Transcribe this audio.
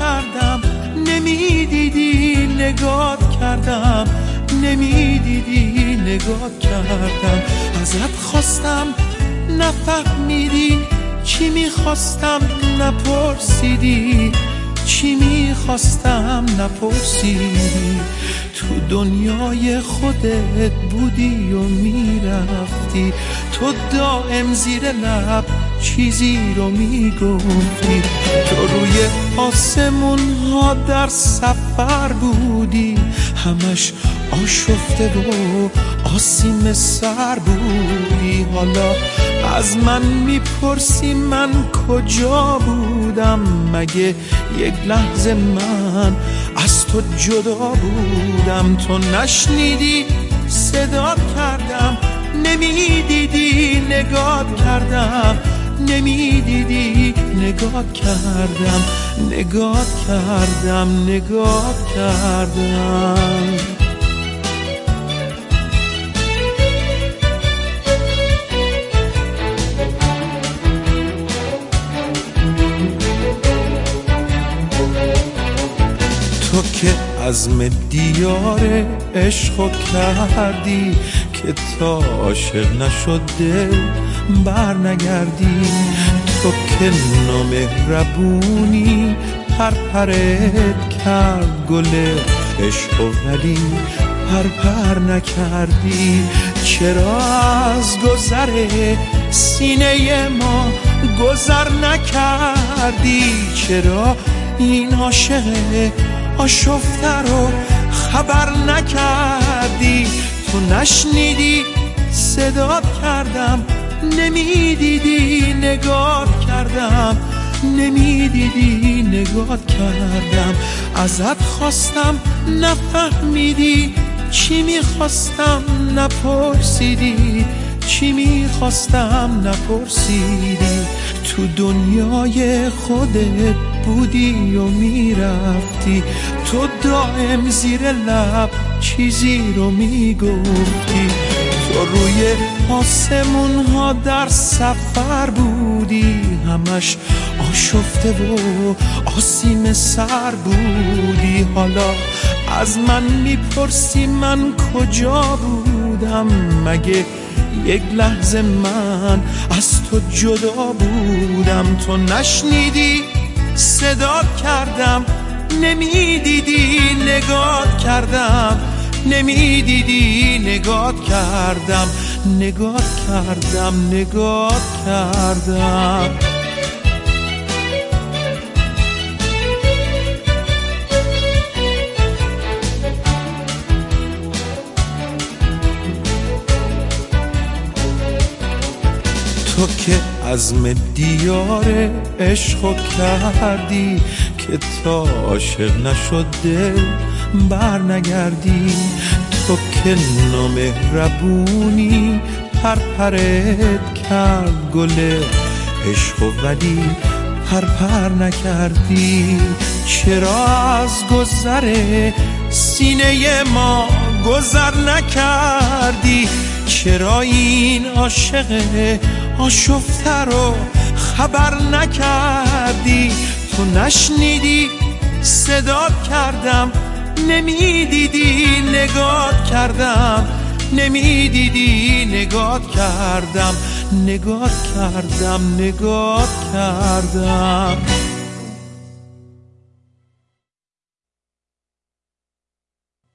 کردم نمیدیدی، نگات کردم نمیدیدی، نگات کردم. ازت خواستم نفهمیدی، چی میخواستم نپرسیدی، چی میخواستم نپرسیدی. تو دنیای خودت بودی و میرفتی، تو دائم زیر لب چیزی رو میگفتی. تو روی آسمون ها در سفر بودی، همش آشفته و آسیم سر بودی. حالا از من میپرسی من کجا بودم؟ مگه یک لحظه من از تو جدا بودم؟ تو نشنیدی صدا کردم نمیدیدی، نگات کردم نمیدیدی، نگات کردم نگات کردم نگات کردم. تو که عزم دیار عشقو کردی که تا عاشق نشد دل بر نگردی. تو که نامهربونی پرپرت کرد گل عشقو ولی پر نکردی. چرا از گذر سینه ما گذر نکردی؟ چرا این عاشق آشفته رو خبر نکردی؟ تو نشنیدی صدات کردم نمیدیدی، نگات کردم نمیدیدی، نگات کردم. ازت خواستم نفهمیدی، چی میخواستم نپرسیدی، چی میخواستم نپرسیدی. تو دنیای خودت بودی و میرفتی، تو دائم زیر لب چیزی رو میگفتی. تو روی آسمون ها در سفر بودی، همش آشفته و آسیم سر بودی. حالا از من میپرسی من کجا بودم؟ مگه یک لحظه من از تو جدا بودم؟ تو نشنیدی صدات کردم نمیدیدی، نگات کردم نمیدیدی، نگات کردم نگات کردم نگات کردم. تو که عزم دیار عشقو کردی که تا عاشق نشد دل بر نگردی. تو که نامهربونی پرپرت کرد گل عشقو ولی پر نکردی. چرا از گذر سینه ما گذر نکردی؟ چرا این عاشق آشفته رو خبر نکردی؟ تو نشنیدی صدات کردم نمیدیدی، نگات کردم نمیدیدی، نگات کردم نگات کردم نگات کردم.